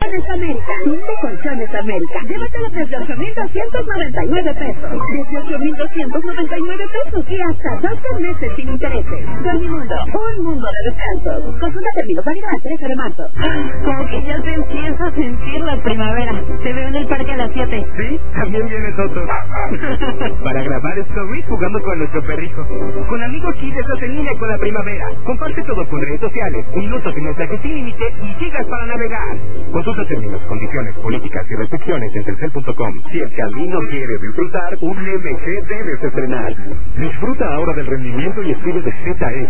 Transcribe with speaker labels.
Speaker 1: Colchones América. De Colchones América. Llévatelo desde 8,299 pesos. Desde 8,299 pesos. Y hasta 12 meses sin intereses. Dormimundo, un mundo de descansos. Consulta términos, válido al 13 de marzo.
Speaker 2: Como que ya se empieza a sentir la primavera. Te veo en el parque a las 7.
Speaker 3: Sí, también viene Toto. Para grabar stories jugando con nuestro perrijo. Con amigos y estás en línea con la primavera. Comparte todo con redes sociales, minutos y mensajes sin límite y gigas para navegar. Consulta términos, condiciones, políticas y restricciones en Telcel.com. Si el camino quieres disfrutar, un MG debes estrenar. Disfruta ahora del rendimiento y estilo de ZF.